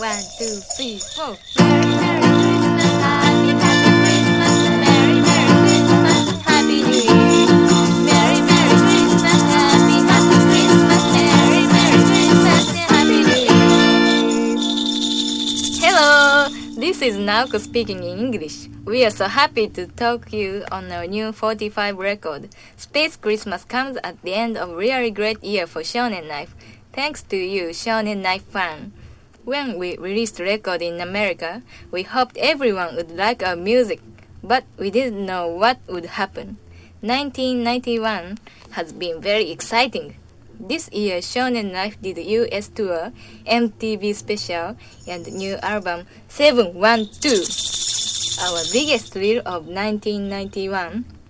1, 2, 3, 4. Merry, Merry Christmas, Happy, Happy Christmas, Merry, Merry Christmas, Happy New Year. Merry, Merry Christmas, Happy, Happy Christmas, Merry, Merry Christmas, Happy New Year. Hello, this is Naoko speaking in English. We are so happy to talk to you on our new 45 record. Space Christmas comes at the end of a really great year for Shonen Knife. Thanks to you, Shonen Knife fan. When we released the record in America, we hoped everyone would like our music, but we didn't know what would happen. 1991 has been very exciting. This year, Shonen Knife did a US tour, MTV special, and new album 712. Our biggest thrill of 1991